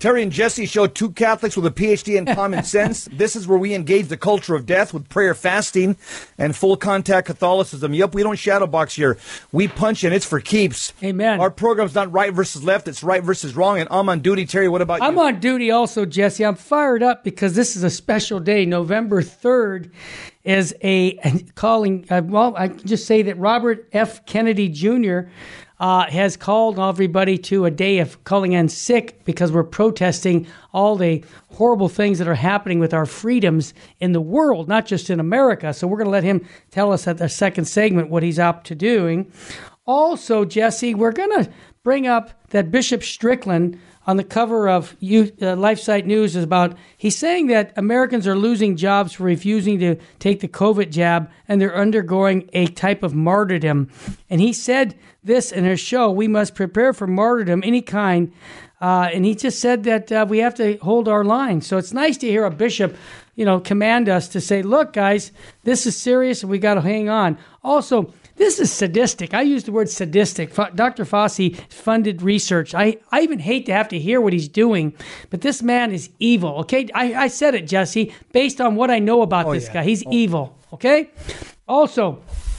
Terry and Jesse show two Catholics with a PhD in common sense. This is where we engage the culture of death with prayer, fasting, and full contact Catholicism. Yep, we don't shadow box here. We punch and it's for keeps. Amen. Our program's not right versus left. It's right versus wrong. And I'm on duty. Terry, what about you? I'm on duty also, Jesse. I'm fired up because this is a special day. November 3rd is a calling. I can just say that Robert F. Kennedy Jr. Has called everybody to a day of calling in sick because we're protesting all the horrible things that are happening with our freedoms in the world, not just in America. So we're going to let him tell us at the second segment what he's up to doing. Also, Jesse, we're going to bring up that Bishop Strickland on the cover of LifeSite News is about, he's saying that Americans are losing jobs for refusing to take the COVID jab, and they're undergoing a type of martyrdom. And he said this in his show, we must prepare for martyrdom, any kind. And he just said that we have to hold our line. So it's nice to hear a bishop, command us to say, look, guys, this is serious and we got to hang on. Also, this is sadistic. I use the word sadistic. Dr. Fauci funded research. I even hate to have to hear what he's doing, but this man is evil, okay? I said it, Jesse, based on what I know about this guy. He's evil, okay? Also,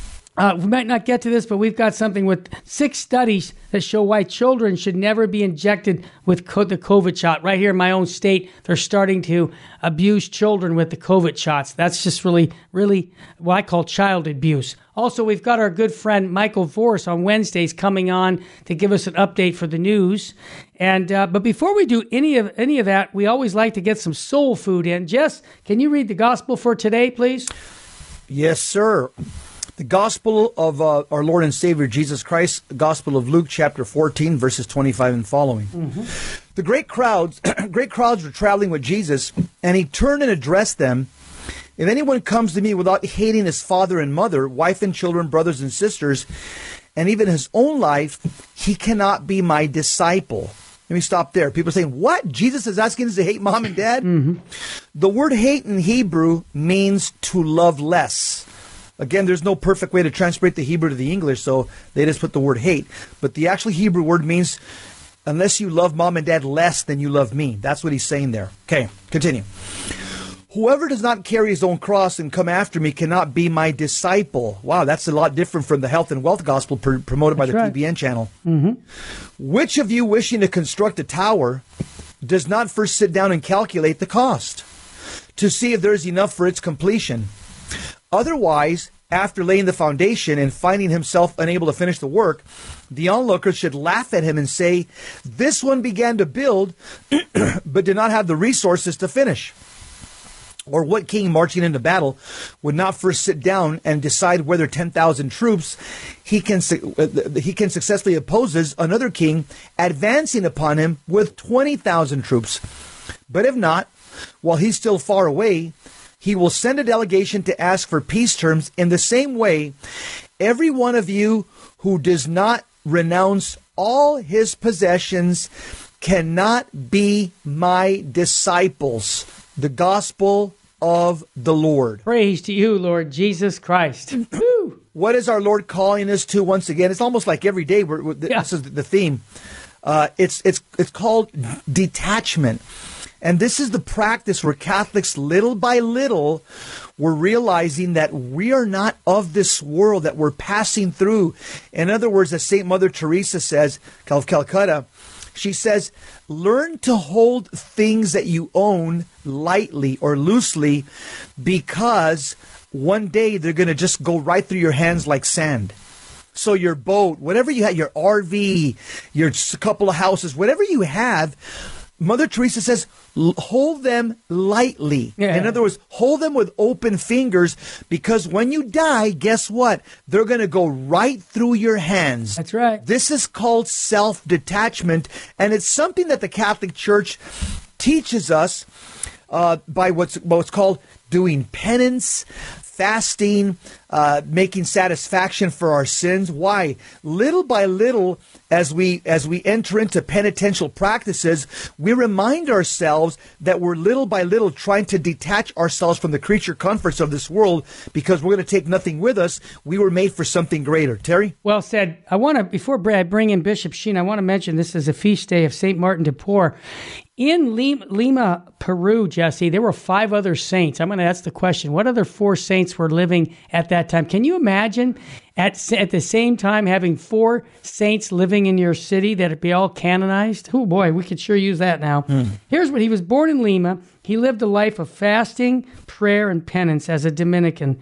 we might not get to this, but we've got something with 6 studies that show why children should never be injected with the COVID shot. Right here in my own state, they're starting to abuse children with the COVID shots. That's just really, really what I call child abuse. Also, we've got our good friend Michael Vorse on Wednesdays coming on to give us an update for the news. And but before we do any of that, we always like to get some soul food in. Jess, can you read the gospel for today, please? Yes, sir. The Gospel of our Lord and Savior Jesus Christ, the Gospel of Luke, chapter 14, verses 25 and following. Mm-hmm. The great crowds were traveling with Jesus, and he turned and addressed them. If anyone comes to me without hating his father and mother, wife and children, brothers and sisters, and even his own life, he cannot be my disciple. Let me stop there. People are saying, what? Jesus is asking us to hate mom and dad? Mm-hmm. The word hate in Hebrew means to love less. Again, there's no perfect way to translate the Hebrew to the English, so they just put the word hate. But the actual Hebrew word means, unless you love mom and dad less than you love me. That's what he's saying there. Okay, continue. Whoever does not carry his own cross and come after me cannot be my disciple. Wow, that's a lot different from the health and wealth gospel promoted by the TBN channel. Mm-hmm. Which of you wishing to construct a tower does not first sit down and calculate the cost to see if there's enough for its completion? Otherwise, after laying the foundation and finding himself unable to finish the work, the onlookers should laugh at him and say, this one began to build, but did not have the resources to finish. Or what king marching into battle would not first sit down and decide whether 10,000 troops he can successfully opposes another king advancing upon him with 20,000 troops? But if not, while he's still far away, he will send a delegation to ask for peace terms. In the same way, every one of you who does not renounce all his possessions cannot be my disciples. The gospel of the Lord. Praise to you, Lord Jesus Christ. What is our Lord calling us to once again? It's almost like every day. This is the theme. It's called detachment. And this is the practice where Catholics, little by little, we're realizing that we are not of this world, that we're passing through. In other words, as St. Mother Teresa says, of Calcutta, she says, learn to hold things that you own lightly or loosely, because one day they're going to just go right through your hands like sand. So your boat, whatever you have, your RV, your couple of houses, whatever you have, Mother Teresa says, hold them lightly. Yeah. In other words, hold them with open fingers, because when you die, guess what? They're going to go right through your hands. That's right. This is called self-detachment, and it's something that the Catholic Church teaches us by what's called doing penance, fasting, making satisfaction for our sins. Why? Little by little, as we enter into penitential practices, we remind ourselves that we're little by little trying to detach ourselves from the creature comforts of this world, because we're going to take nothing with us. We were made for something greater. Terry? Well said. I want to, before I bring in Bishop Sheen, I want to mention this is a feast day of St. Martin de Porres. In Lima, Peru, Jesse, there were 5 other saints. I'm going to ask the question, what other 4 saints were living at that time? Can you imagine at the same time having 4 saints living in your city that it be all canonized? Oh boy, we could sure use that now. Here's what he was born in Lima. He lived a life of fasting, prayer, and penance as a Dominican.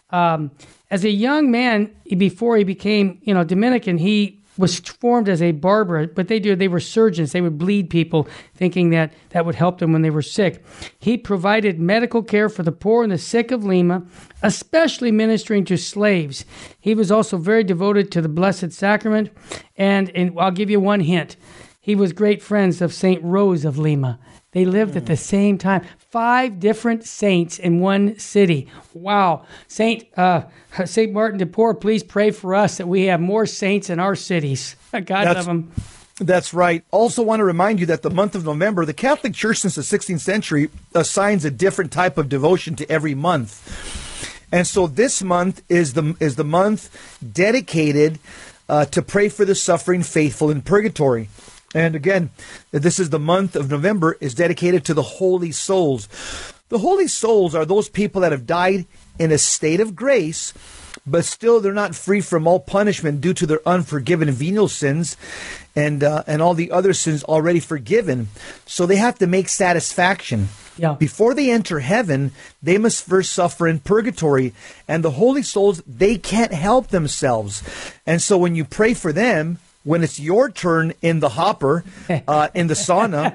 As a young man, before he became, Dominican, he was formed as a barber, but they were surgeons. They would bleed people, thinking that would help them when they were sick. He provided medical care for the poor and the sick of Lima, especially ministering to slaves. He was also very devoted to the Blessed Sacrament, and I'll give you one hint. He was great friends of St. Rose of Lima. They lived at the same time. 5 different saints in one city. Wow. Saint Martin de Porres, please pray for us that we have more saints in our cities. God love them. That's right. Also want to remind you that the month of November, the Catholic Church since the 16th century assigns a different type of devotion to every month. And so this month is the month dedicated to pray for the suffering faithful in purgatory. And again, this is the month of November is dedicated to the holy souls. The holy souls are those people that have died in a state of grace, but still they're not free from all punishment due to their unforgiven venial sins and all the other sins already forgiven. So they have to make satisfaction. Yeah. Before they enter heaven, they must first suffer in purgatory. And the holy souls, they can't help themselves. And so when you pray for them, when it's your turn in the hopper, in the sauna,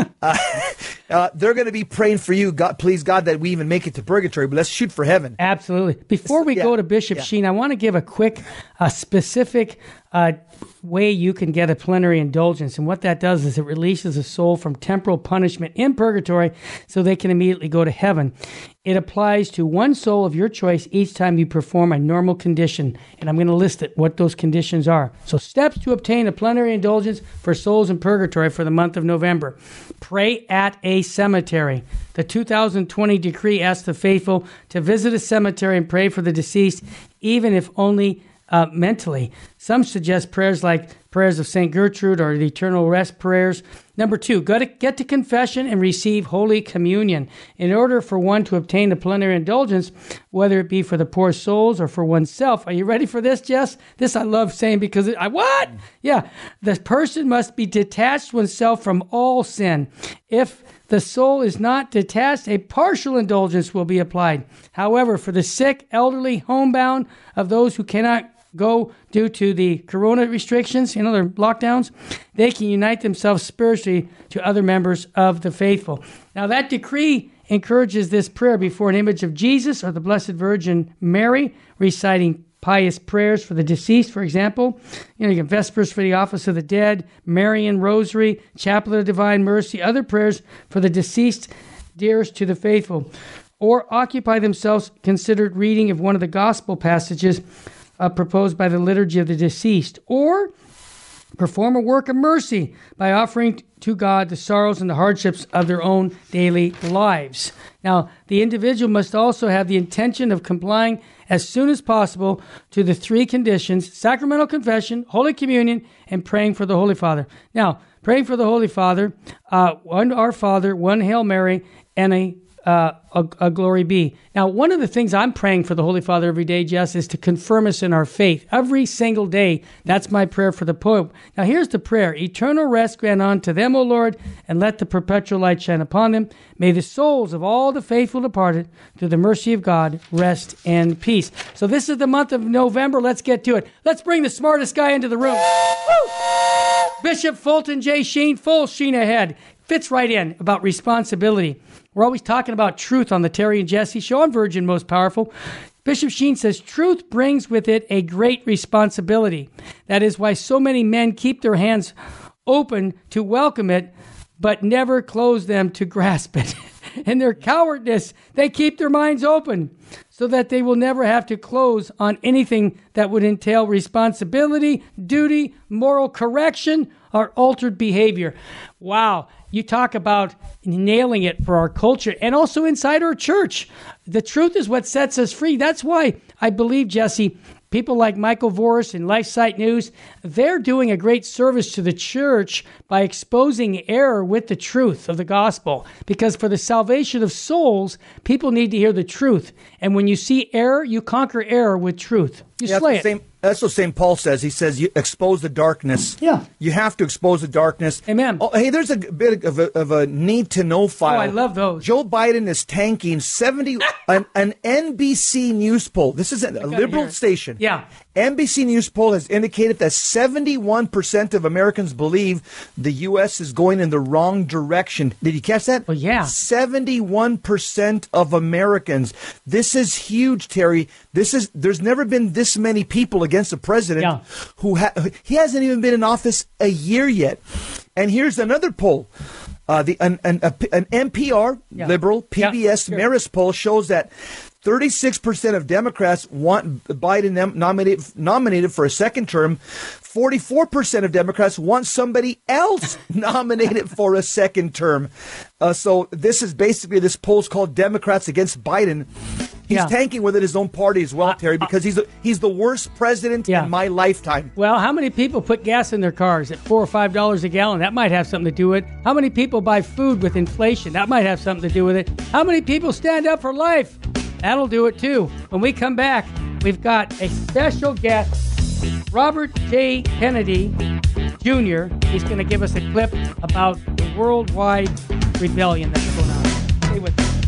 they're going to be praying for you. God, please, God, that we even make it to purgatory. But let's shoot for heaven. Absolutely. Before we go to Bishop Sheen, I want to give a quick, specific way you can get a plenary indulgence. And what that does is it releases a soul from temporal punishment in purgatory so they can immediately go to heaven. It applies to one soul of your choice each time you perform a normal condition. And I'm going to list it, what those conditions are. So steps to obtain a plenary indulgence for souls in purgatory for the month of November. Pray at a cemetery. The 2020 decree asks the faithful to visit a cemetery and pray for the deceased, even if only mentally. Some suggest prayers like prayers of St. Gertrude or the Eternal Rest prayers. Number 2, get to confession and receive Holy Communion. In order for one to obtain the plenary indulgence, whether it be for the poor souls or for oneself. Are you ready for this, Jess? This I love saying because what? Yeah. The person must be detached oneself from all sin. If the soul is not detached, a partial indulgence will be applied. However, for the sick, elderly, homebound, of those who cannot go due to the corona restrictions, their lockdowns, they can unite themselves spiritually to other members of the faithful. Now, that decree encourages this prayer before an image of Jesus or the Blessed Virgin Mary, reciting pious prayers for the deceased, for example. You can Vespers for the Office of the Dead, Marian Rosary, Chaplet of Divine Mercy, other prayers for the deceased dearest to the faithful. Or occupy themselves considered reading of one of the gospel passages proposed by the Liturgy of the Deceased, or perform a work of mercy by offering to God the sorrows and the hardships of their own daily lives. Now, the individual must also have the intention of complying as soon as possible to the 3 conditions: sacramental confession, Holy Communion, and praying for the Holy Father. Now, praying for the Holy Father, one Our Father, one Hail Mary, and a Glory Be. Now, one of the things I'm praying for the Holy Father every day, Jess, is to confirm us in our faith. Every single day, that's my prayer for the Pope. Now, here's the prayer. Eternal rest grant unto them, O Lord, and let the perpetual light shine upon them. May the souls of all the faithful departed, through the mercy of God, rest in peace. So this is the month of November. Let's get to it. Let's bring the smartest guy into the room. Woo! Bishop Fulton J. Sheen, full Sheen ahead. Fits right in about responsibility. We're always talking about truth on the Terry and Jesse Show on Virgin Most Powerful. Bishop Sheen says, truth brings with it a great responsibility. That is why so many men keep their hands open to welcome it, but never close them to grasp it. In their cowardness, they keep their minds open so that they will never have to close on anything that would entail responsibility, duty, moral correction, or altered behavior. Wow. You talk about nailing it for our culture and also inside our church. The truth is what sets us free. That's why I believe, Jesse, people like Michael Voris and LifeSite News, they're doing a great service to the church by exposing error with the truth of the gospel. Because for the salvation of souls, people need to hear the truth. And when you see error, you conquer error with truth. You slay it. That's what St. Paul says. He says, you expose the darkness. Yeah. You have to expose the darkness. Amen. Oh, hey, there's a bit of a need-to-know file. Oh, I love those. Joe Biden is tanking 70, an NBC News poll. This is a liberal station. Yeah. NBC News poll has indicated that 71% of Americans believe the U.S. is going in the wrong direction. Did you catch that? Well, yeah. 71% of Americans. This is huge, Terry. There's never been this many people against a president he hasn't even been in office a year yet. And here's another poll. An NPR, liberal, PBS Marist poll shows that 36% of Democrats want Biden nominated for a second term. 44% of Democrats want somebody else nominated for a second term. So this is basically, this poll's called Democrats Against Biden. He's tanking within his own party as well, Terry, because he's the worst president in my lifetime. Well, how many people put gas in their cars at $4 or $5 a gallon? That might have something to do with it. How many people buy food with inflation? That might have something to do with it. How many people stand up for life? That'll do it too. When we come back, we've got a special guest, Robert J. Kennedy Jr. He's going to give us a clip about the worldwide rebellion that's going on. Stay with us.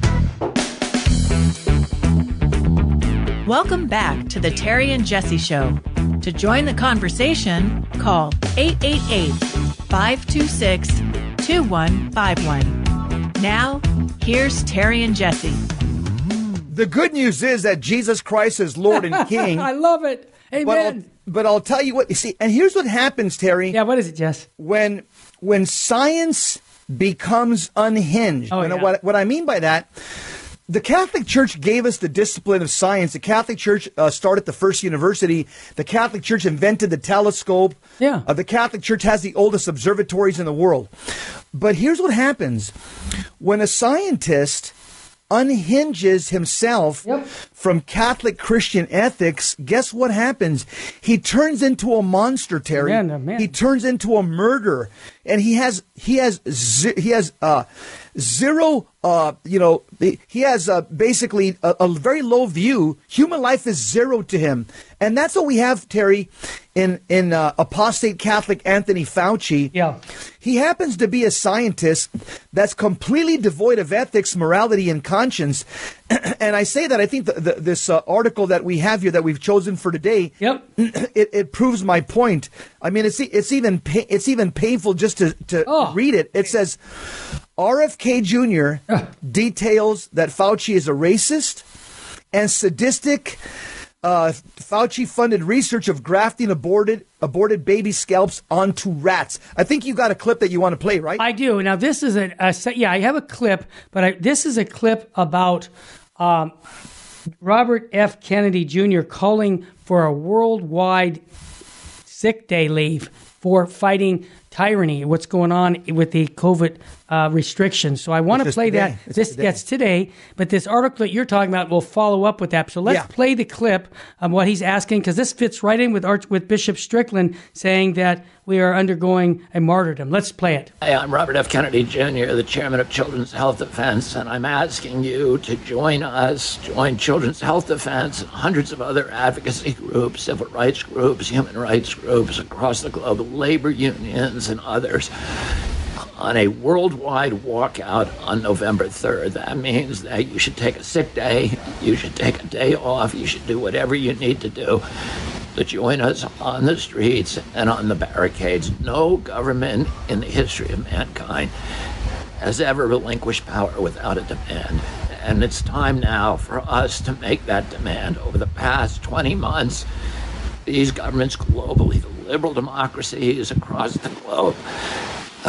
Welcome back to the Terry and Jesse Show. To join the conversation, call 888-526-2151. Now, here's Terry and Jesse. The good news is that Jesus Christ is Lord and King. I love it. Amen. But I'll tell you what, you see, and here's what happens, Terry. Yeah, what is it, Jess? When science becomes unhinged. What I mean by that, the Catholic Church gave us the discipline of science. The Catholic Church started the first university. The Catholic Church invented the telescope. Yeah. The Catholic Church has the oldest observatories in the world. But here's what happens. When a scientist unhinges himself from Catholic Christian ethics, guess what happens? He turns into a monster, Terry. Man. He turns into a murderer, and he has zero. He has basically a very low view. Human life is zero to him, and that's what we have, Terry, in apostate Catholic Anthony Fauci. Yeah, he happens to be a scientist that's completely devoid of ethics, morality, and conscience. And I say that I think this article that we have here that we've chosen for today, it proves my point. I mean, it's even painful just to read it. It says, RFK Jr. details that Fauci is a racist and sadistic. Fauci-funded research of grafting aborted baby scalps onto rats. I think you got a clip that you want to play, right? I do. Now, this is I have a clip, but this is a clip about Robert F. Kennedy Jr. calling for a worldwide sick day leave for fighting tyranny, what's going on with the COVID restrictions. So I want to play that. That's today. But this article that you're talking about will follow up with that. So let's play the clip of what he's asking, because this fits right in with Bishop Strickland saying that we are undergoing a martyrdom. Let's play it. Hi, I'm Robert F. Kennedy Jr., the chairman of Children's Health Defense, and I'm asking you to join Children's Health Defense and hundreds of other advocacy groups, civil rights groups, human rights groups across the globe, labor unions and others, on a worldwide walkout on November 3rd. That means that you should take a sick day, you should take a day off, you should do whatever you need to do to join us on the streets and on the barricades. No government in the history of mankind has ever relinquished power without a demand. And it's time now for us to make that demand. Over the past 20 months, these governments globally, the liberal democracies across the globe,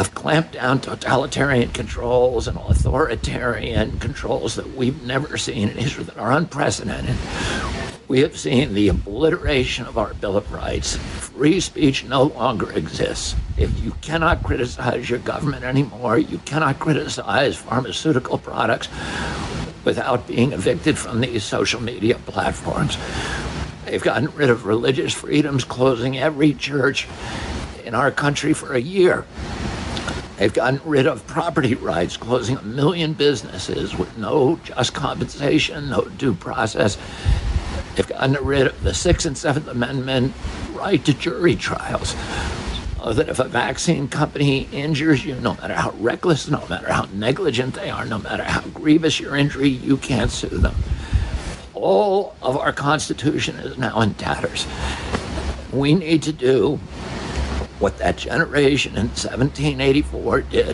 have clamped down totalitarian controls and authoritarian controls that we've never seen in history, that are unprecedented. We have seen the obliteration of our Bill of Rights. Free speech no longer exists. If you cannot criticize your government anymore, you cannot criticize pharmaceutical products without being evicted from these social media platforms. They've gotten rid of religious freedoms, closing every church in our country for a year. They've gotten rid of property rights, closing 1 million businesses with no just compensation, no due process. They've gotten rid of the 6th and 7th Amendment right to jury trials. So that if a vaccine company injures you, no matter how reckless, no matter how negligent they are, no matter how grievous your injury, you can't sue them. All of our Constitution is now in tatters. We need to do what that generation in 1784 did,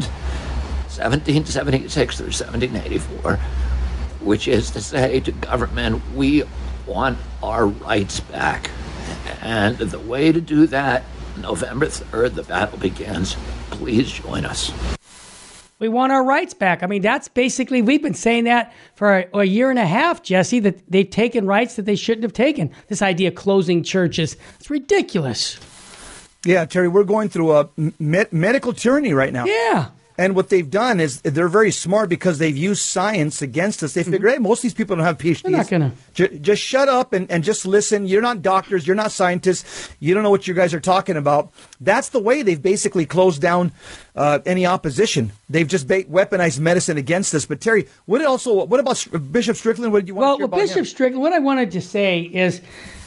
1776 through 1784, which is to say to government, we want our rights back. And the way to do that, November 3rd, the battle begins. Please join us. We want our rights back. I mean, that's basically, we've been saying that for a year and a half, Jesse, that they've taken rights that they shouldn't have taken. This idea of closing churches, it's ridiculous. Yeah, Terry, we're going through a medical tyranny right now. Yeah. And what they've done is they're very smart because they've used science against us. They figure, hey, most of these people don't have PhDs. They're not going to. Just shut up and just listen. You're not doctors. You're not scientists. You don't know what you guys are talking about. That's the way they've basically closed down any opposition. They've just weaponized medicine against us. But, Terry, what about Bishop Strickland? What did you want to hear about Bishop him? Strickland, what I wanted to say is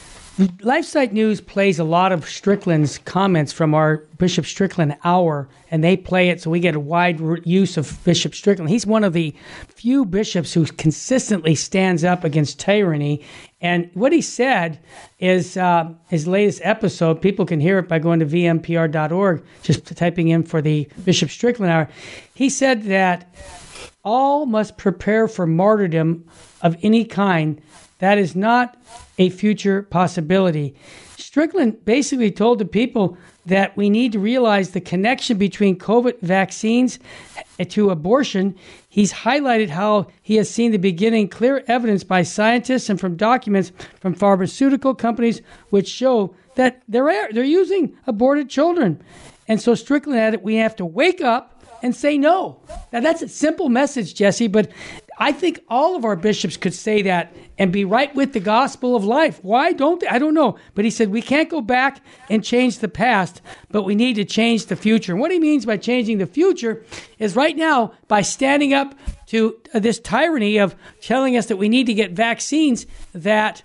LifeSite News plays a lot of Strickland's comments from our Bishop Strickland Hour, and they play it so we get a wide use of Bishop Strickland. He's one of the few bishops who consistently stands up against tyranny. And what he said is his latest episode, people can hear it by going to vmpr.org, just typing in for the Bishop Strickland Hour. He said that all must prepare for martyrdom of any kind. That is not a future possibility. Strickland basically told the people that we need to realize the connection between COVID vaccines to abortion. He's highlighted how he has seen the beginning clear evidence by scientists and from documents from pharmaceutical companies which show that they're using aborted children. And so Strickland added, we have to wake up and say no. Now, that's a simple message, Jesse, but I think all of our bishops could say that and be right with the gospel of life. Why don't they? I don't know. But he said we can't go back and change the past, but we need to change the future. And what he means by changing the future is right now, by standing up to this tyranny of telling us that we need to get vaccines that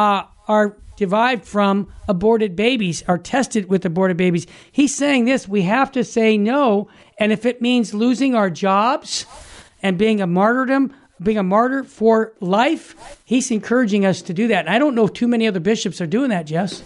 are derived from aborted babies, are tested with aborted babies. He's saying this, we have to say no. And if it means losing our jobs and being a martyr for life, he's encouraging us to do that. And I don't know if too many other bishops are doing that, Jess.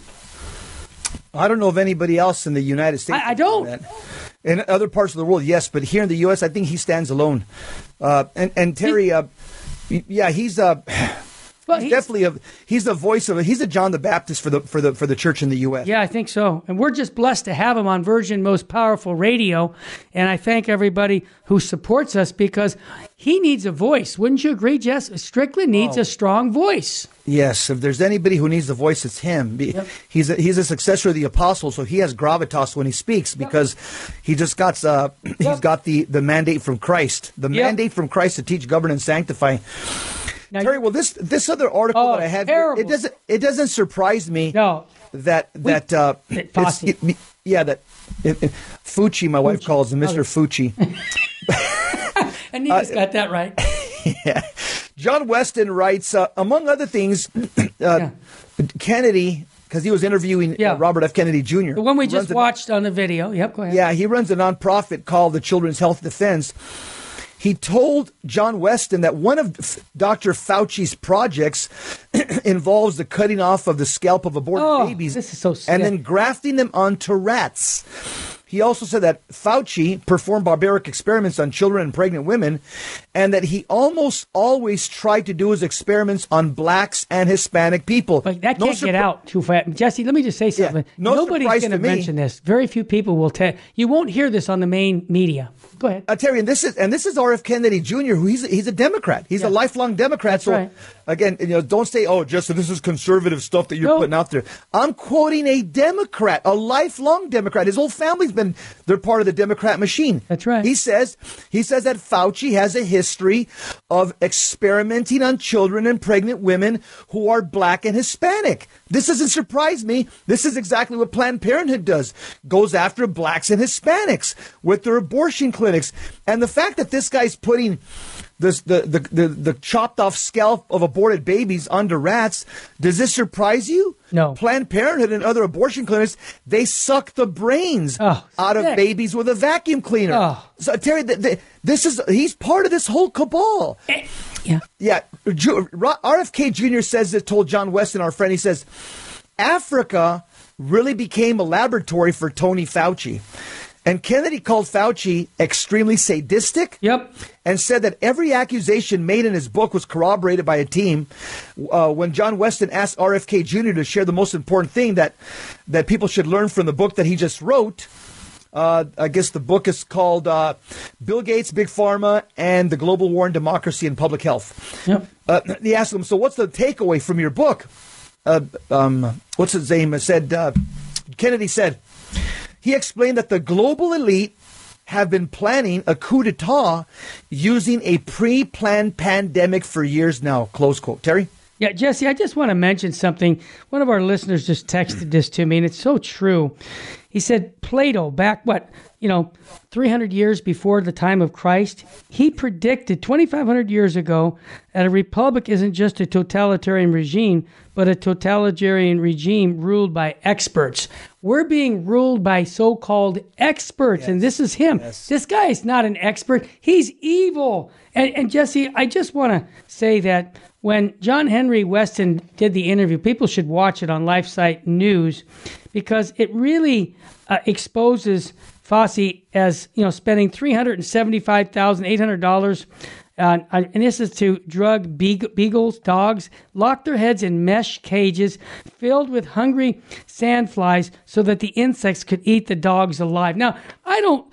I don't know of anybody else in the United States. I don't. That. In other parts of the world, yes, but here in the U.S., I think he stands alone. And Terry, he's definitely he's the voice of it. He's a John the Baptist for the church in the U.S. Yeah, I think so. And we're just blessed to have him on Virgin Most Powerful Radio. And I thank everybody who supports us because he needs a voice. Wouldn't you agree, Jess? Strickland needs a strong voice. Yes, if there's anybody who needs the voice, it's him. Yep. He's a successor of the apostle, so he has gravitas when he speaks because he just got he's got the mandate from Christ, mandate from Christ to teach, govern, and sanctify. Now, Terry, well, this other article that I have here, it doesn't surprise me that Fucci, my wife calls him Mr. Fucci. And he just got that right. Yeah. John Weston writes, among other things, Kennedy, because he was interviewing Robert F. Kennedy Jr. The one we just watched on the video. Yep, go ahead. Yeah, he runs a nonprofit called the Children's Health Defense. He told John Weston that one of Dr. Fauci's projects involves the cutting off of the scalp of aborted babies this is so sick. And then grafting them onto rats. He also said that Fauci performed barbaric experiments on children and pregnant women, and that he almost always tried to do his experiments on blacks and Hispanic people. But that can't get out too fast. Jesse, let me just say something. Nobody's going to mention this. Very few people will tell. You won't hear this on the main media. Go ahead. Terry, and this is R.F. Kennedy Jr., who he's a Democrat. He's a lifelong Democrat. That's right. Again, don't say, "Oh, Justin, this is conservative stuff that you're putting out there." I'm quoting a Democrat, a lifelong Democrat. His whole family's they're part of the Democrat machine. That's right. He says that Fauci has a history of experimenting on children and pregnant women who are black and Hispanic. This doesn't surprise me. This is exactly what Planned Parenthood does. Goes after blacks and Hispanics with their abortion clinics. And the fact that this guy's putting the chopped off scalp of aborted babies under rats, does this surprise you? No. Planned Parenthood and other abortion clinics, they suck the brains out of babies with a vacuum cleaner. Oh. So Terry, he's part of this whole cabal. Yeah. RFK Jr. told John Weston, our friend, he says, Africa really became a laboratory for Tony Fauci. And Kennedy called Fauci extremely sadistic. Yep. And said that every accusation made in his book was corroborated by a team. When John Weston asked RFK Jr. to share the most important thing that people should learn from the book that he just wrote, I guess the book is called Bill Gates, Big Pharma, and the Global War on Democracy and Public Health. Yep. He asked him, so what's the takeaway from your book? What's his name? Kennedy said, he explained that the global elite have been planning a coup d'etat using a pre-planned pandemic for years now, close quote. Terry? Yeah, Jesse, I just want to mention something. One of our listeners just texted this to me, and it's so true. He said Plato, back 300 years before the time of Christ, he predicted 2,500 years ago that a republic isn't just a totalitarian regime, but a totalitarian regime ruled by experts. We're being ruled by so-called experts, yes. And this is him. Yes. This guy is not an expert. He's evil. And Jesse, I just want to say that when John Henry Weston did the interview, people should watch it on LifeSite News because it really exposes Fauci as, spending $375,800 and this is to drug beagles, dogs, lock their heads in mesh cages filled with hungry sandflies so that the insects could eat the dogs alive. Now, I don't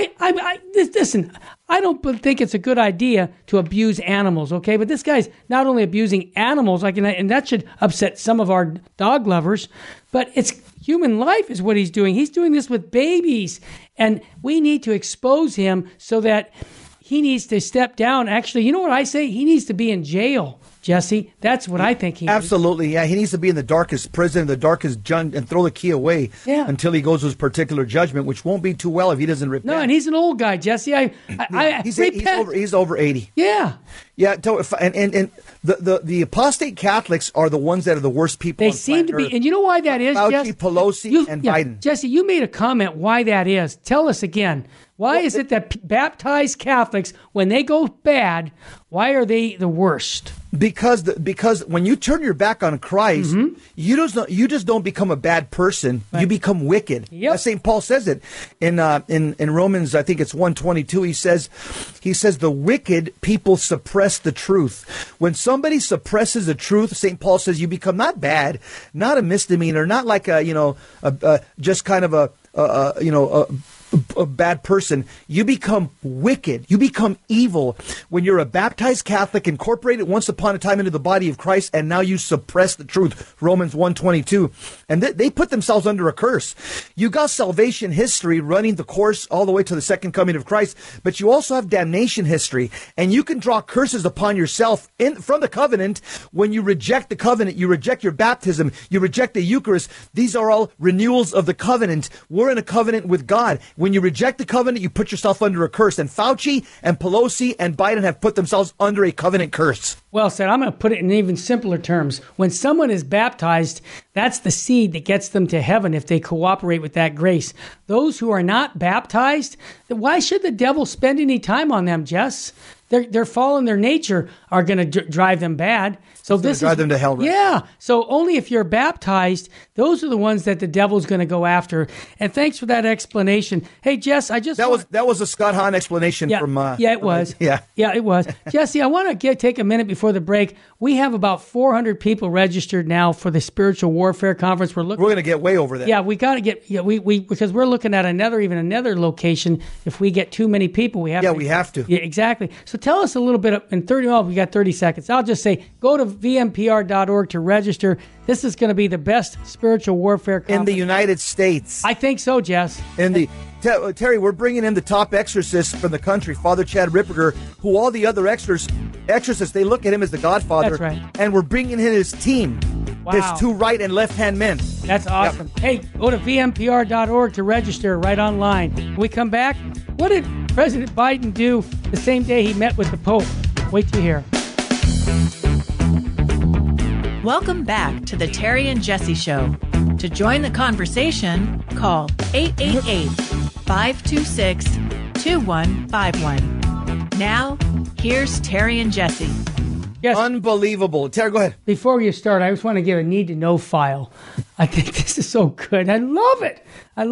think it's a good idea to abuse animals, okay? But this guy's not only abusing animals, and that should upset some of our dog lovers, but it's human life is what he's doing. He's doing this with babies, and we need to expose him so that he needs to step down. Actually, you know what I say? He needs to be in jail, Jesse. That's what I think he needs. Absolutely, yeah. He needs to be in the darkest prison, the darkest dungeon, and throw the key away until he goes to his particular judgment, which won't be too well if he doesn't repent. No, and he's an old guy, Jesse. He's over 80. Yeah. Yeah, and the apostate Catholics are the ones that are the worst people. They seem to be, and you know why that is, Fauci, Jesse? Pelosi, and Biden. Jesse, you made a comment why that is. Tell us again. Why is it that baptized Catholics, when they go bad, why are they the worst? Because when you turn your back on Christ, you just don't become a bad person. Right. You become wicked. Yep. St. Paul says it in Romans. I think it's 1:22. He says the wicked people suppress the truth. When somebody suppresses the truth, St. Paul says you become not bad, not a misdemeanor, not like just kind of a bad person. You become wicked. You become evil when you're a baptized Catholic incorporated once upon a time into the body of Christ, and now you suppress the truth. Romans 1:22. And they put themselves under a curse. You got salvation history running the course all the way to the second coming of Christ, but you also have damnation history, and you can draw curses upon yourself from the covenant. When you reject the covenant, you reject your baptism, you reject the Eucharist. These are all renewals of the covenant. We're in a covenant with God. When you reject the covenant, you put yourself under a curse. And Fauci and Pelosi and Biden have put themselves under a covenant curse. Well said. I'm going to put it in even simpler terms. When someone is baptized, that's the seed that gets them to heaven if they cooperate with that grace. Those who are not baptized, why should the devil spend any time on them, Jess? they're following their nature are going to drive them bad. So this is drive them to hell, right? Yeah. So only if you're baptized, those are the ones that the devil's going to go after. And thanks for that explanation. Hey, Jess, I just that was a Scott Hahn explanation from. It was. Yeah, it was. Jesse, I want to take a minute before the break. We have about 400 people registered now for the Spiritual Warfare Conference. We're going to get way over that. Yeah, we got to get. Yeah, we because we're looking at another location. If we get too many people, we have. Yeah, we have to. Yeah, exactly. So tell us a little bit in 30. Oh, we got 30 seconds. I'll just say go to vmpr.org to register. This is going to be the best spiritual warfare conference in the United States. I think so, Jess. Terry, we're bringing in the top exorcist from the country, Father Chad Ripperger, who all the other exorcists, they look at him as the Godfather. That's right. And we're bringing in his team, his two right and left-hand men. That's awesome. Yep. Hey, go to vmpr.org to register right online. When we come back, what did President Biden do the same day he met with the Pope? Wait till you hear. Welcome back to the Terry and Jesse Show. To join the conversation, call 888-526-2151. Now, here's Terry and Jesse. Yes. Unbelievable. Terry, go ahead. Before you start, I just want to give a need-to-know file. I think this is so good. I love it.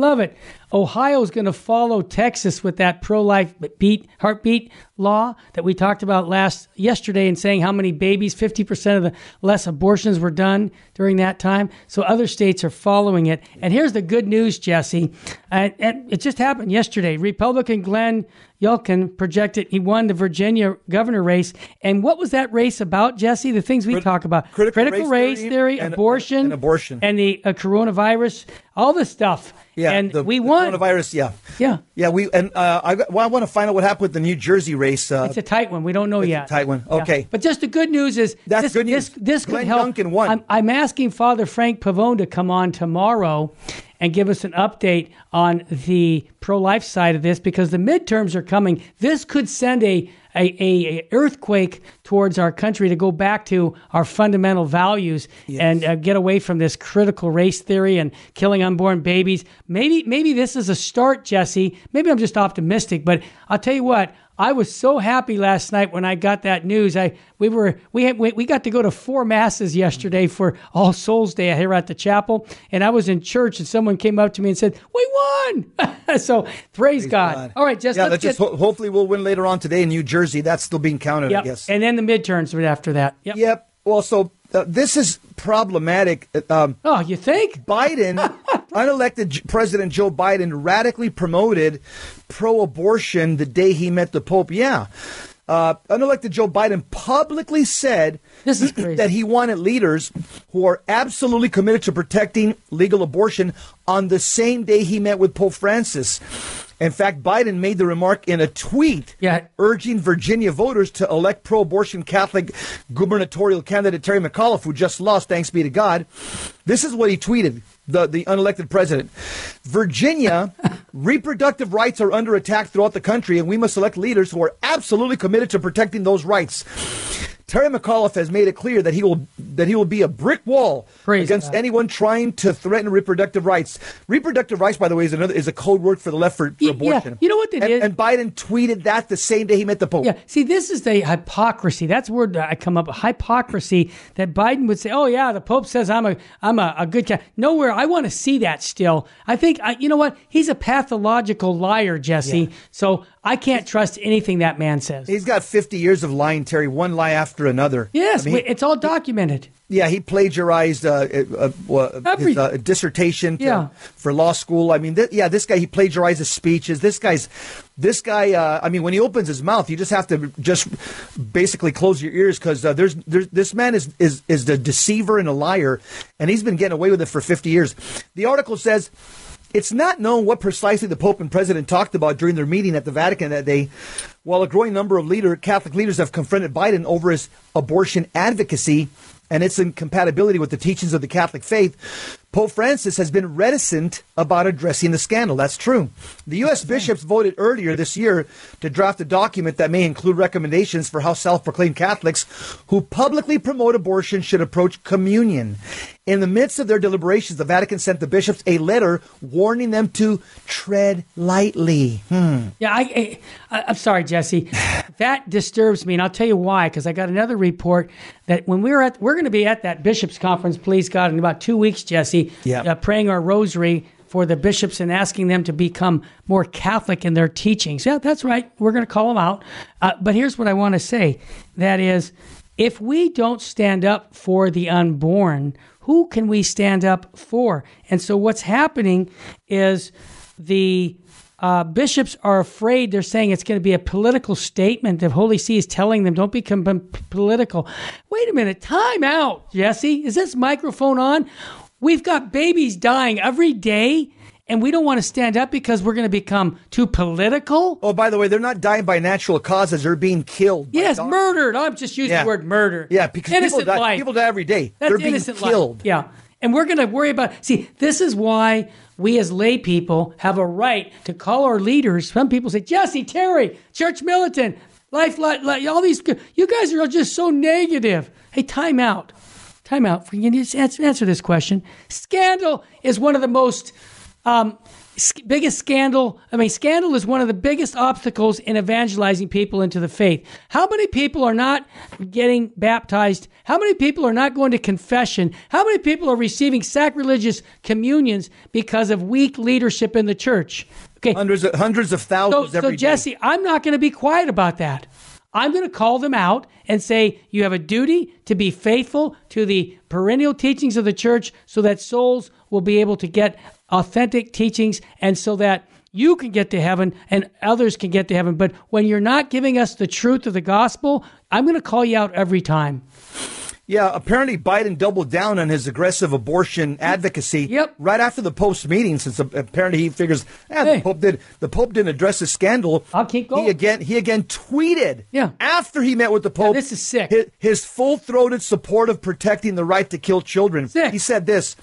Ohio's going to follow Texas with that pro-life heartbeat law that we talked about yesterday and saying how many babies, 50% of the less abortions were done during that time. So other states are following it. And here's the good news, Jesse. And it just happened yesterday. Republican Glenn Youngkin projected he won the Virginia governor race. And what was that race about, Jesse? The things we talk about. Critical race theory, abortion, and the coronavirus, all this stuff. Yeah, and we won. Coronavirus, yeah. Yeah. I want to find out what happened with the New Jersey race. It's a tight one. We don't know yet. It's a tight one. Okay. Yeah. But just the good news is good news. This could Glenn help. Youngkin won. I'm asking Father Frank Pavone to come on tomorrow and give us an update on the pro-life side of this because the midterms are coming. This could send a earthquake towards our country to go back to our fundamental values and get away from this critical race theory and killing unborn babies. Maybe this is a start, Jesse. Maybe I'm just optimistic, but I'll tell you what. I was so happy last night when I got that news. We got to go to 4 masses yesterday for All Souls Day here at the chapel, and I was in church, and someone came up to me and said, "We won!" So praise God. All right, hopefully we'll win later on today in New Jersey. That's still being counted, I guess. And then the midterms after that. Yep. Well, so this is problematic. You think? Biden, unelected President Joe Biden, radically promoted pro-abortion the day he met the Pope. Yeah. Unelected Joe Biden publicly said this is crazy. That he wanted leaders who are absolutely committed to protecting legal abortion on the same day he met with Pope Francis. In fact, Biden made the remark in a tweet urging Virginia voters to elect pro-abortion Catholic gubernatorial candidate Terry McAuliffe, who just lost, thanks be to God. This is what he tweeted, the unelected president. Virginia, reproductive rights are under attack throughout the country, and we must elect leaders who are absolutely committed to protecting those rights. Terry McAuliffe has made it clear that he will be a brick wall against anyone trying to threaten reproductive rights. Reproductive rights, by the way, is a code word for the left for abortion. Yeah. You know what it is? And Biden tweeted that the same day he met the Pope. Yeah. See, this is the hypocrisy. That's the word that I come up with. Hypocrisy that Biden would say, "Oh yeah, the Pope says I'm a good guy." Nowhere. I want to see that still. I think you know what? He's a pathological liar, Jesse. Yeah. So I can't trust anything that man says. He's got 50 years of lying, Terry. One lie after another. Yes, it's all documented. Yeah, he plagiarized his dissertation for law school. I mean, this guy, he plagiarized his speeches. This guy. I mean, when he opens his mouth, you just have to just basically close your ears because this man is the deceiver and a liar, and he's been getting away with it for 50 years. The article says it's not known what precisely the Pope and President talked about during their meeting at the Vatican that day, while a growing number of Catholic leaders have confronted Biden over his abortion advocacy and its incompatibility with the teachings of the Catholic faith. Pope Francis has been reticent about addressing the scandal. That's true. The U.S. bishops voted earlier this year to draft a document that may include recommendations for how self-proclaimed Catholics who publicly promote abortion should approach communion. In the midst of their deliberations, the Vatican sent the bishops a letter warning them to tread lightly. Yeah, I'm sorry, Jesse. That disturbs me, and I'll tell you why. Because I got another report that when we're going to be at that bishops' conference, please God, in about 2 weeks, Jesse. Yeah. Praying our rosary for the bishops and asking them to become more Catholic in their teachings. Yeah, that's right. We're going to call them out. But here's what I want to say. That is, if we don't stand up for the unborn, who can we stand up for? And so what's happening is the bishops are afraid. They're saying it's going to be a political statement. The Holy See is telling them, don't become political. Wait a minute. Time out, Jesse. Is this microphone on? We've got babies dying every day, and we don't want to stand up because we're going to become too political? Oh, by the way, they're not dying by natural causes. They're being killed. Yes, murdered. I'm just using the word murder. Yeah, because innocent life. People die every day. That's they're being innocent killed. Life. Yeah. And we're going to worry about... See, this is why we as lay people have a right to call our leaders. Some people say, Jesse, Terry, Church Militant, Life, all these... You guys are just so negative. Hey, time out. Can you just answer this question? Scandal is one of the most... biggest scandal. Scandal is one of the biggest obstacles in evangelizing people into the faith. How many people are not getting baptized? How many people are not going to confession? How many people are receiving sacrilegious communions because of weak leadership in the church? Okay, hundreds of thousands every day. So Jesse, I'm not going to be quiet about that. I'm going to call them out and say, you have a duty to be faithful to the perennial teachings of the church so that souls will be able to get authentic teachings and so that you can get to heaven and others can get to heaven. But when you're not giving us the truth of the gospel, I'm going to call you out every time. Yeah, apparently Biden doubled down on his aggressive abortion advocacy right after the Pope's meeting, since apparently he figures the Pope didn't address the scandal. I'll keep going. He again tweeted after he met with the Pope. This is sick. His full-throated support of protecting the right to kill children. Sick. He said this,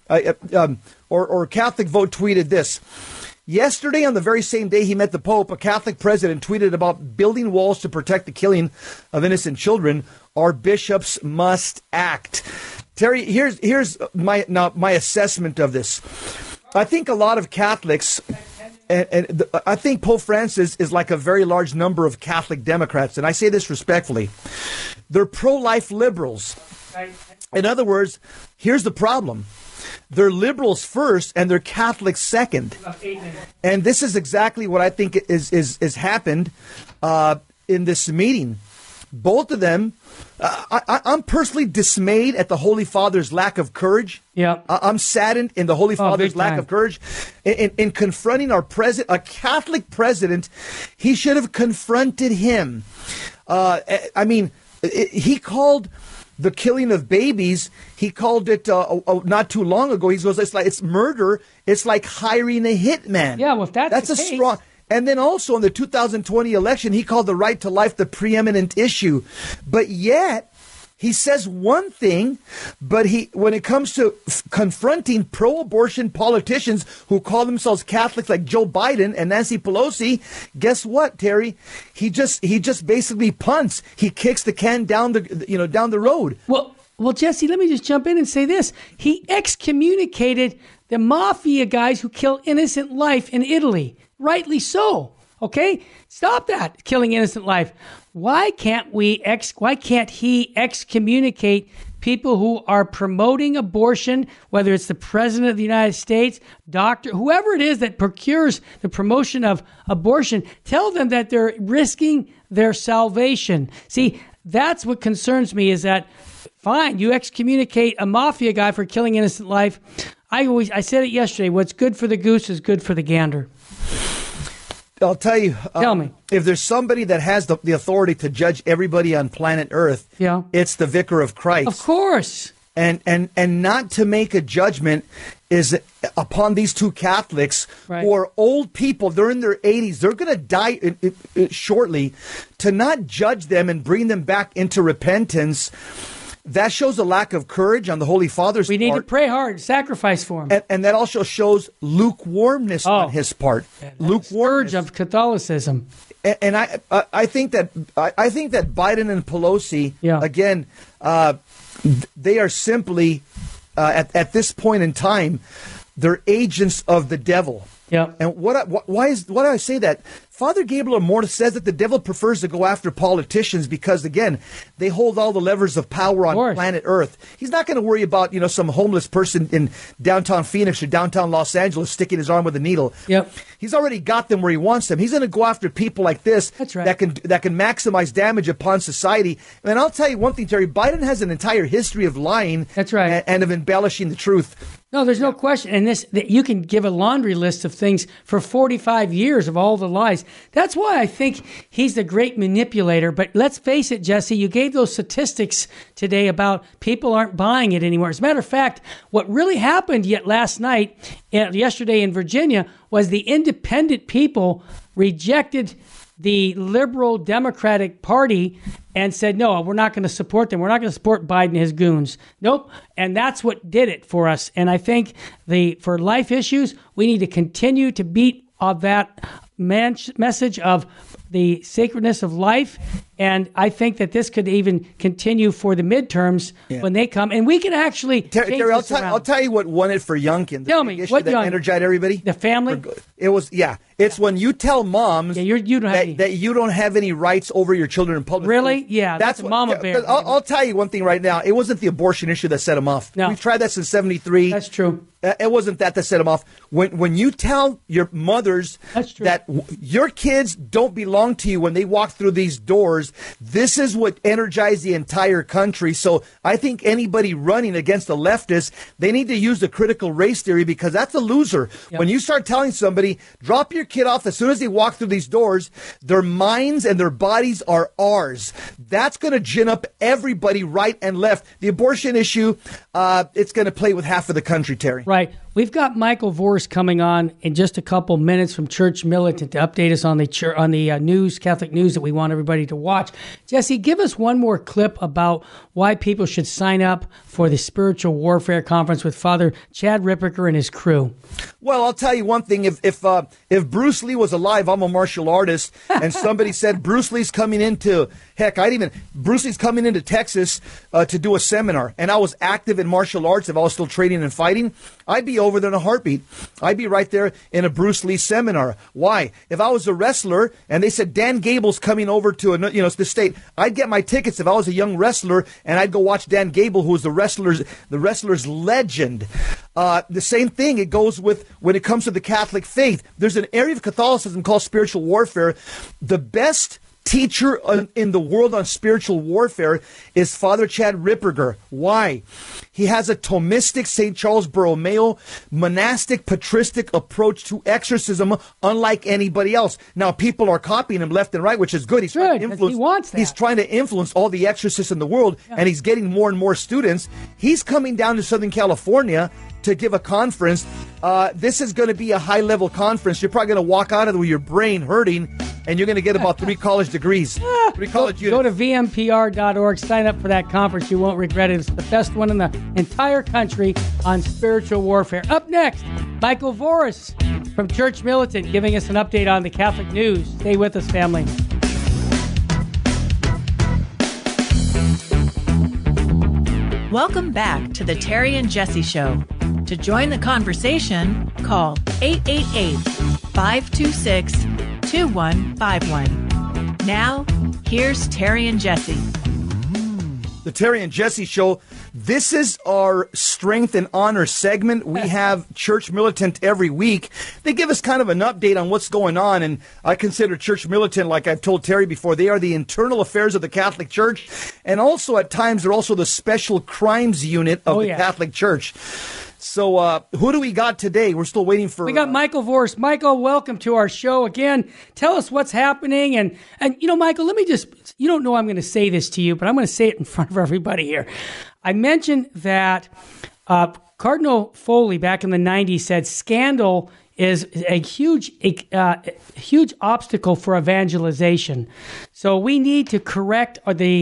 or Catholic Vote tweeted this. Yesterday, on the very same day he met the Pope, a Catholic president tweeted about building walls to protect the killing of innocent children. Our bishops must act. Terry, here's my assessment of this. I think a lot of Catholics, and I think Pope Francis is like a very large number of Catholic Democrats, and I say this respectfully. They're pro-life liberals. In other words, here's the problem. They're liberals first and they're Catholics second. And this is exactly what I think is happened in this meeting. Both of them, I'm personally dismayed at the Holy Father's lack of courage. Yeah, I'm saddened in the Holy Father's lack of courage in confronting our president, a Catholic president. He should have confronted him. He called the killing of babies, he called it not too long ago. He goes, it's murder. It's like hiring a hitman. Yeah, well, if that's the case. Strong. And then also in the 2020 election, he called the right to life the preeminent issue. But yet, he says one thing, but when it comes to confronting pro-abortion politicians who call themselves Catholics like Joe Biden and Nancy Pelosi, guess what, Terry? He just basically punts. He kicks the can down the road. Well, Jesse, let me just jump in and say this. He excommunicated the mafia guys who kill innocent life in Italy. Rightly so. Okay? Stop that, killing innocent life. Why can't he excommunicate people who are promoting abortion, whether it's the president of the United States, doctor, whoever it is that procures the promotion of abortion? Tell them that they're risking their salvation. See, that's what concerns me, is that, fine, you excommunicate a mafia guy for killing innocent life. I said it yesterday, what's good for the goose is good for the gander. I'll tell you. Tell me. If there's somebody that has the authority to judge everybody on planet Earth, it's the Vicar of Christ. Of course. And not to make a judgment is upon these two Catholics who are old people. They're in their 80s. They're going to die shortly. To not judge them and bring them back into repentance that shows a lack of courage on the Holy Father's part. We need to pray hard, sacrifice for him. And that also shows lukewarmness on his part. Lukewarmness of Catholicism. And I think that Biden and Pelosi, again, they are simply at this point in time, they're agents of the devil. Yeah. And why do I say that? Father Gabriel Amorth says that the devil prefers to go after politicians because, again, they hold all the levers of power on planet Earth. He's not going to worry about, some homeless person in downtown Phoenix or downtown Los Angeles sticking his arm with a needle. Yep. He's already got them where he wants them. He's going to go after people like this. That's right. that can maximize damage upon society. And I'll tell you one thing, Terry, Biden has an entire history of lying. That's right. And of embellishing the truth. No, there's no question. And you can give a laundry list of things for 45 years of all the lies. That's why I think he's the great manipulator. But let's face it, Jesse, you gave those statistics today about people aren't buying it anymore. As a matter of fact, what really happened yesterday in Virginia was the independent people rejected the liberal Democratic Party and said, no, we're not going to support them. We're not going to support Biden and his goons. Nope. And that's what did it for us. And I think for life issues, we need to continue to beat that message of the sacredness of life. And I think that this could even continue for the midterms when they come. And we can actually Terry, I'll tell you what won it for Youngkin. Tell me, what that energized everybody? The family? It's when you tell moms that you don't have any rights over your children in public. Really? Yeah, that's mama bear. I'll tell you one thing right now. It wasn't the abortion issue that set them off. No. We've tried that since 73. That's true. It wasn't that set them off. When you tell your mothers that your kids don't belong to you when they walk through these doors, this is what energized the entire country. So I think anybody running against the leftists, they need to use the critical race theory because that's a loser. Yep. When you start telling somebody, drop your kid off as soon as they walk through these doors, their minds and their bodies are ours. That's going to gin up everybody right and left. The abortion issue, it's going to play with half of the country, Terry. Right. We've got Michael Voris coming on in just a couple minutes from Church Militant to update us on the news, Catholic news that we want everybody to watch. Jesse, give us one more clip about why people should sign up for the Spiritual Warfare Conference with Father Chad Ripperger and his crew. Well, I'll tell you one thing. If Bruce Lee was alive, I'm a martial artist, and somebody said Bruce Lee's coming into Bruce Lee's coming into Texas to do a seminar, and I was active in martial arts. If I was still training and fighting, I'd be over there in a heartbeat. I'd be right there in a Bruce Lee seminar. Why? If I was a wrestler and they said Dan Gable's coming over to the state, I'd get my tickets if I was a young wrestler, and I'd go watch Dan Gable, who was the wrestler's legend. The same thing it goes with when it comes to the Catholic faith. There's an area of Catholicism called spiritual warfare. The best teacher in the world on spiritual warfare is Father Chad Ripperger. Why? He has a Thomistic St. Charles Borromeo monastic patristic approach to exorcism unlike anybody else. Now, people are copying him left and right, which is good. He's trying to influence, he wants that. He's trying to influence all the exorcists in the world, and he's getting more and more students. He's coming down to Southern California to give a conference. This is going to be a high-level conference. You're probably going to walk out of it with your brain hurting, and you're going to get about 3 college degrees. 3 college units. Go to vmpr.org. Sign up for that conference. You won't regret it. It's the best one in the entire country on spiritual warfare. Up next, Michael Voris from Church Militant giving us an update on the Catholic news. Stay with us, family. Welcome back to the Terry and Jesse Show. To join the conversation, call 888-526-2151. Now, here's Terry and Jesse. The Terry and Jesse Show. This is our Strength and Honor segment. We have Church Militant every week. They give us kind of an update on what's going on, and I consider Church Militant, like I've told Terry before, they are the internal affairs of the Catholic Church, and also at times they're also the special crimes unit of the Catholic Church. So who do we got today? We're still waiting for... We got Michael Voris. Michael, welcome to our show again. Tell us what's happening. And Michael, let me just... You don't know I'm going to say this to you, but I'm going to say it in front of everybody here. I mentioned that Cardinal Foley back in the 90s said scandal is a huge obstacle for evangelization. So we need to correct the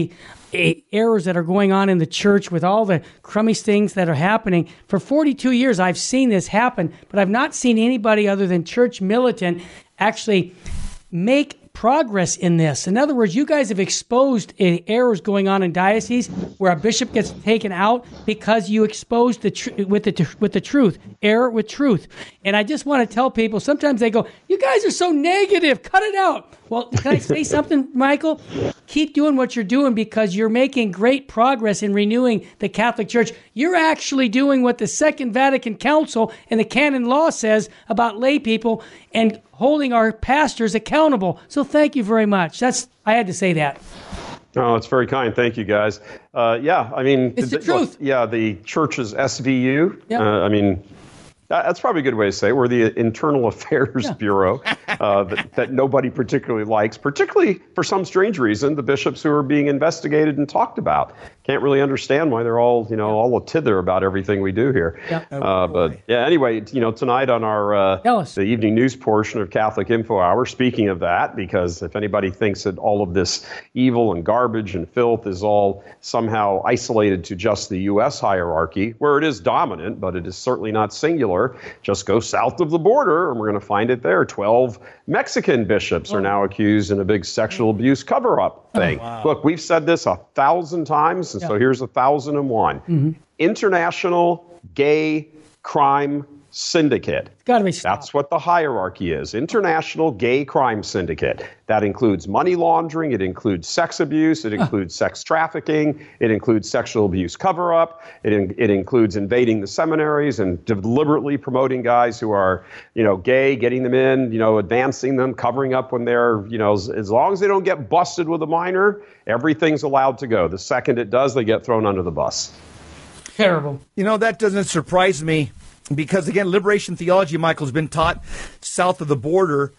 errors that are going on in the church with all the crummy things that are happening. For 42 years, I've seen this happen, but I've not seen anybody other than church militant actually make progress in this. In other words, you guys have exposed errors going on in dioceses where a bishop gets taken out because you exposed with the truth, error with truth. And I just want to tell people, sometimes they go, you guys are so negative, cut it out. Well, can I say something, Michael? Keep doing what you're doing because you're making great progress in renewing the Catholic Church. You're actually doing what the Second Vatican Council and the canon law says about lay people and holding our pastors accountable. So thank you very much. I had to say that. Oh, it's very kind. Thank you, guys. Yeah, I mean, it's the truth. The church's SVU. Yep. That's probably a good way to say it. We're the Internal Affairs Bureau that nobody particularly likes, particularly for some strange reason, the bishops who are being investigated and talked about. Can't really understand why they're all a tither about everything we do here. Yep. Anyway, tonight on our the evening news portion of Catholic Info Hour, speaking of that, because if anybody thinks that all of this evil and garbage and filth is all somehow isolated to just the U.S. hierarchy, where it is dominant, but it is certainly not singular, just go south of the border and we're going to find it there. 12 Mexican bishops are now accused in a big sexual abuse cover-up thing. Wow. Look, we've said this 1,000 times, and so here's 1,001. Mm-hmm. International Gay Crime Syndicate. Gotta be stopped. That's what the hierarchy is. International Gay Crime Syndicate. That includes money laundering. It includes sex abuse. It includes sex trafficking. It includes sexual abuse cover-up. It includes invading the seminaries and deliberately promoting guys who are, gay, getting them in, advancing them, covering up when they're, as long as they don't get busted with a minor, everything's allowed to go. The second it does, they get thrown under the bus. Terrible. That doesn't surprise me. Because, again, liberation theology, Michael, has been taught south of the border,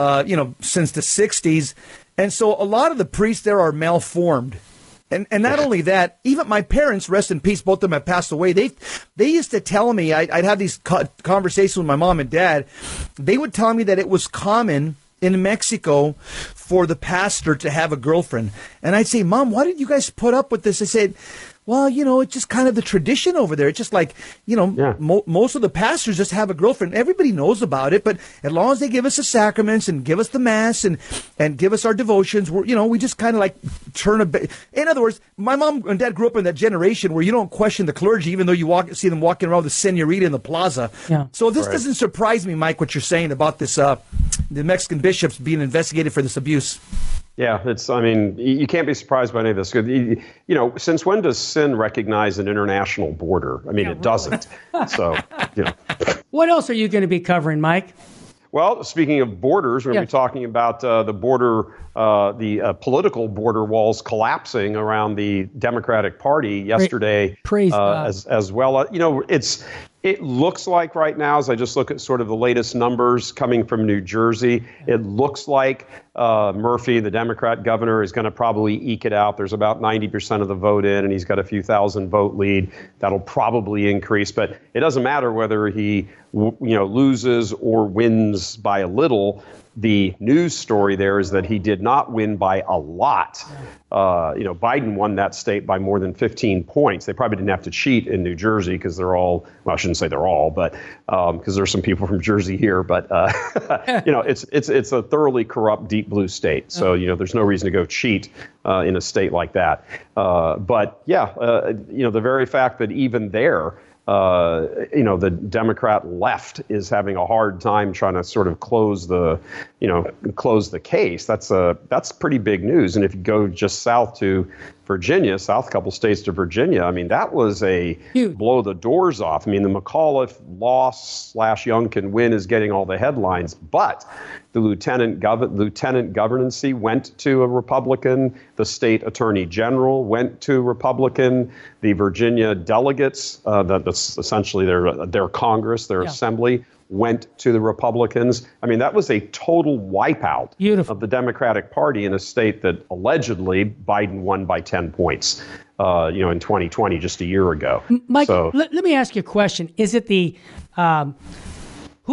since the 60s. And so a lot of the priests there are malformed. And not only that, even my parents, rest in peace, both of them have passed away. They used to tell me, I'd have these conversations with my mom and dad. They would tell me that it was common in Mexico for the pastor to have a girlfriend. And I'd say, Mom, why did you guys put up with this? I said, well, it's just kind of the tradition over there. It's just like, most of the pastors just have a girlfriend. Everybody knows about it, but as long as they give us the sacraments and give us the mass and give us our devotions, we just kind of like turn a bit. In other words, my mom and dad grew up in that generation where you don't question the clergy, even though you see them walking around with the senorita in the plaza. Yeah. So this doesn't surprise me, Mike, what you're saying about this, the Mexican bishops being investigated for this abuse. Yeah, you can't be surprised by any of this. Since when does sin recognize an international border? It doesn't. So, What else are you going to be covering, Mike? Well, speaking of borders, we're going to be talking about the border, the political border walls collapsing around the Democratic Party yesterday. Praise God. As well. It looks like right now, as I just look at sort of the latest numbers coming from New Jersey, it looks like Murphy, the Democrat governor, is going to probably eke it out. There's about 90% of the vote in, and he's got a few thousand vote lead. That'll probably increase, but it doesn't matter whether he loses or wins by a little. The news story there is that he did not win by a lot. Biden won that state by more than 15 points. They probably didn't have to cheat in New Jersey because they're all, well, I shouldn't say they're all, but because there's some people from Jersey here. But, it's a thoroughly corrupt, deep blue state. So, there's no reason to go cheat in a state like that. The very fact that even there, the Democrat left is having a hard time trying to sort of close the case. That's pretty big news. And if you go just south to Virginia, south a couple states to Virginia, that was a huge blow the doors off. The McAuliffe loss / Youngkin win is getting all the headlines, but the lieutenant governancy went to a Republican. The state attorney general went to Republican. The Virginia delegates, that's essentially their Congress, their assembly, went to the Republicans. That was a total wipeout of the Democratic Party in a state that allegedly Biden won by 10 points, in 2020, just a year ago. Mike, let me ask you a question. Is it the who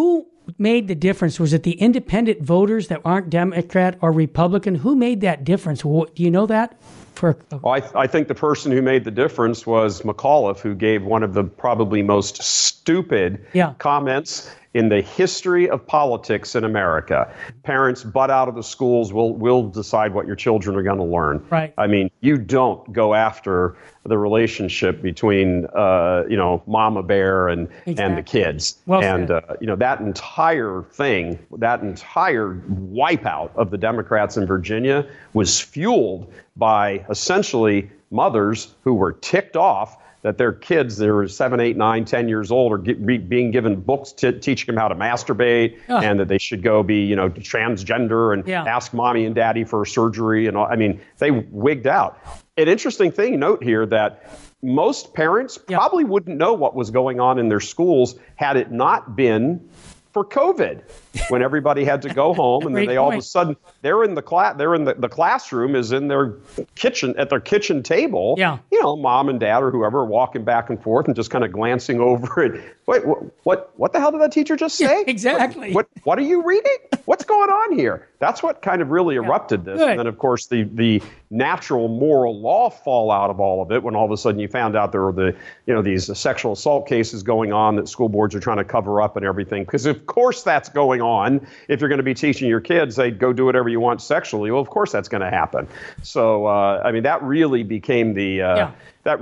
made the difference? Was it the independent voters that aren't Democrat or Republican? Who made that difference? Do you know that? I think the person who made the difference was McAuliffe, who gave one of the probably most stupid comments in the history of politics in America. Parents butt out of the schools. We'll decide what your children are going to learn. Right. I mean, you don't go after the relationship between Mama Bear and the kids. Well and said. that entire thing, that entire wipeout of the Democrats in Virginia was fueled by essentially mothers who were ticked off that their kids, they were 7, 8, 9, 10 years old, are being given books teaching them how to masturbate, and that they should go be, transgender and ask mommy and daddy for surgery and all. I mean, they wigged out. An interesting thing, note here that most parents probably wouldn't know what was going on in their schools had it not been for COVID, when everybody had to go home, and then they all of a sudden they're in the classroom is in their kitchen at their kitchen table. Yeah. Mom and dad or whoever are walking back and forth and just kind of glancing over it. Wait, what the hell did that teacher just say? Yeah, exactly. What are you reading? What's going on here? That's what kind of really erupted this. Good. And then, of course, the natural moral law fallout of all of it, when all of a sudden you found out there were these sexual assault cases going on that school boards are trying to cover up and everything. Because of course that's going on. If you're going to be teaching your kids, they go do whatever you want sexually. Well, of course that's going to happen. So that really became the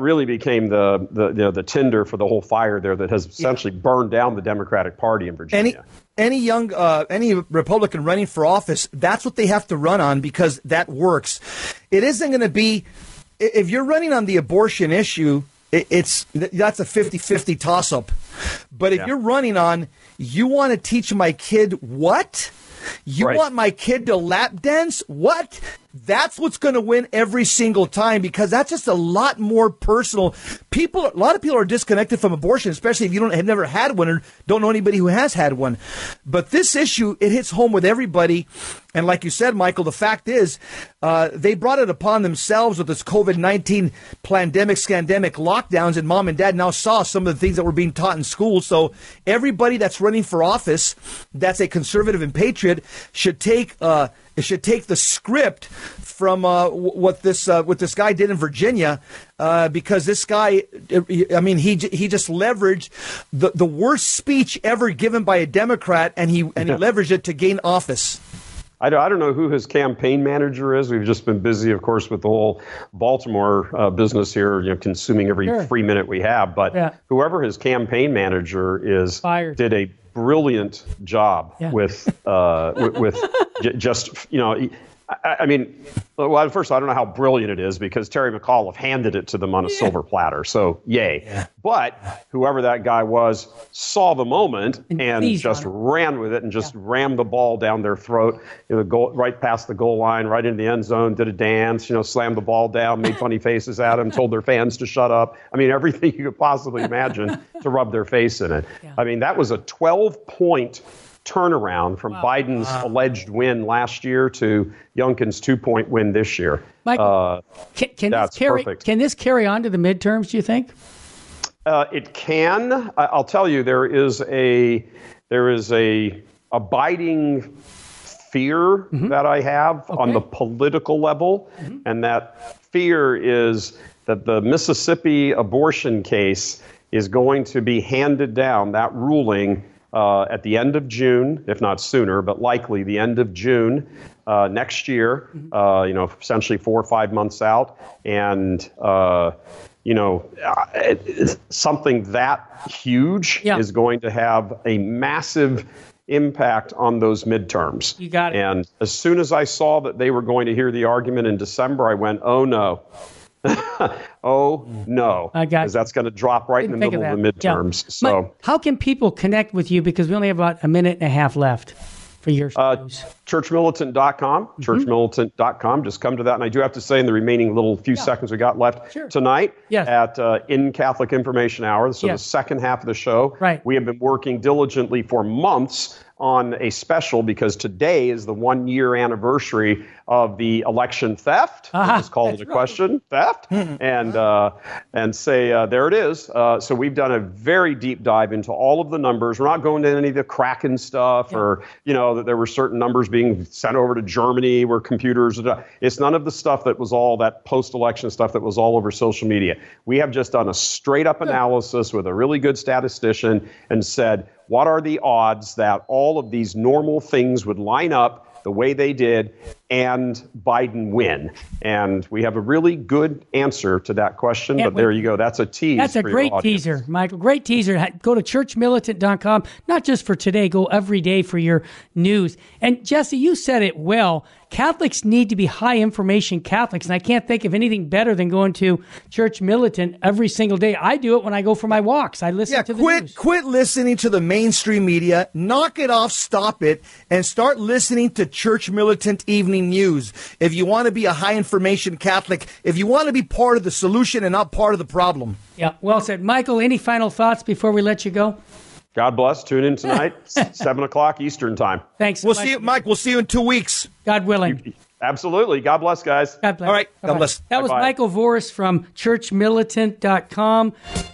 tinder for the whole fire there that has essentially burned down the Democratic Party in Virginia. Any Republican running for office, that's what they have to run on, because that works. It isn't going to be, if you're running on the abortion issue, that's a 50-50 toss-up. But if you're running on, you want to teach my kid what? You want my kid to lap dance? What? That's what's going to win every single time, because that's just a lot more personal. A lot of people are disconnected from abortion, especially if you have never had one or don't know anybody who has had one. But this issue, it hits home with everybody. And like you said, Michael, the fact is, they brought it upon themselves with this COVID-19 scandemic lockdowns, and mom and dad now saw some of the things that were being taught in school. So everybody that's running for office, that's a conservative and patriot, should take the script from what this guy did in Virginia, because this guy, he just leveraged the worst speech ever given by a Democrat, and he leveraged it to gain office. I don't know who his campaign manager is. We've just been busy, of course, with the whole Baltimore business here, consuming every free minute we have. But whoever his campaign manager is did a brilliant job with just, well, first, I don't know how brilliant it is, because Terry McAuliffe handed it to them on a silver platter. So, yay. Yeah. But whoever that guy was saw the moment and just ran with it and just rammed the ball down their throat, right past the goal line, right into the end zone, did a dance, slammed the ball down, made funny faces at him, told their fans to shut up. Everything you could possibly imagine to rub their face in it. Yeah. That was a 12-point turnaround from Biden's alleged win last year to Youngkin's 2-point win this year. Michael, can this carry on to the midterms, do you think? It can. I'll tell you, there is a abiding fear that I have on the political level, and that fear is that the Mississippi abortion case is going to be handed down, that ruling, at the end of June, if not sooner, but likely the end of June next year, essentially 4 or 5 months out. And, something that huge is going to have a massive impact on those midterms. You got it. And as soon as I saw that they were going to hear the argument in December, I went, oh, no. Oh, no. I got, because that's going to drop right in the middle of the midterms. Yeah. So, how can people connect with you? Because we only have about a minute and a half left for your shows. Churchmilitant.com. Churchmilitant.com. Just come to that. And I do have to say, in the remaining little few seconds we got left tonight at In Catholic Information Hour, so the second half of the show, we have been working diligently for months on a special because today is the 1-year anniversary of the election theft. Let's call it a question theft, and say there it is. So we've done a very deep dive into all of the numbers. We're not going to any of the Kraken stuff, or that there were certain numbers being sent over to Germany where computers. It's none of the stuff that was all that post-election stuff that was all over social media. We have just done a straight-up analysis with a really good statistician and said, what are the odds that all of these normal things would line up the way they did and Biden win? And we have a really good answer to that question, but there you go. That's a tease. That's a great teaser, Michael. Great teaser. Go to churchmilitant.com, not just for today, go every day for your news. And Jesse, you said it well. Catholics need to be high information Catholics, and I can't think of anything better than going to Church Militant every single day. I do it when I go for my walks. I listen to the news. Quit listening to the mainstream media. Knock it off, stop it, and start listening to Church Militant Evening News. If you want to be a high information Catholic, if you want to be part of the solution and not part of the problem. Yeah, well said. Michael, any final thoughts before we let you go? God bless. Tune in tonight, 7 o'clock Eastern time. Thanks. We'll see you, Mike. We'll see you in 2 weeks. God willing. Absolutely. God bless, guys. God bless. All right. God bless. That was Michael Voris from churchmilitant.com.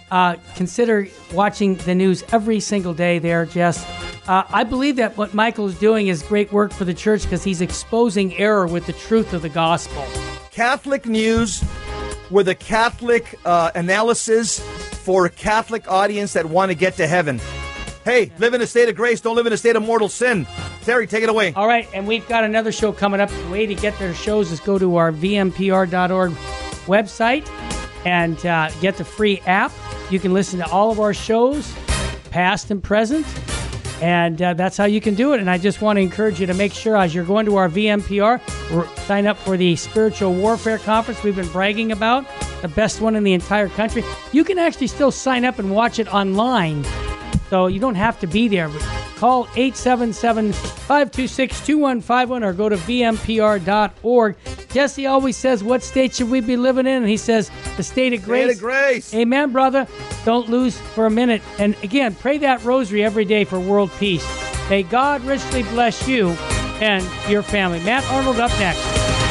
Consider watching the news every single day there, Jess. I believe that what Michael is doing is great work for the church because he's exposing error with the truth of the gospel. Catholic news with a Catholic analysis for a Catholic audience that want to get to heaven. Hey, live in a state of grace. Don't live in a state of mortal sin. Terry, take it away. All right, and we've got another show coming up. The way to get their shows is go to our vmpr.org website and get the free app. You can listen to all of our shows, past and present, and that's how you can do it. And I just want to encourage you to make sure as you're going to our VMPR, sign up for the Spiritual Warfare Conference we've been bragging about, the best one in the entire country. You can actually still sign up and watch it online. So you don't have to be there. Call 877-526-2151 or go to vmpr.org. Jesse always says, what state should we be living in? And he says, the state of grace. State of grace. Amen, brother. Don't lose for a minute. And again, pray that rosary every day for world peace. May God richly bless you and your family. Matt Arnold up next.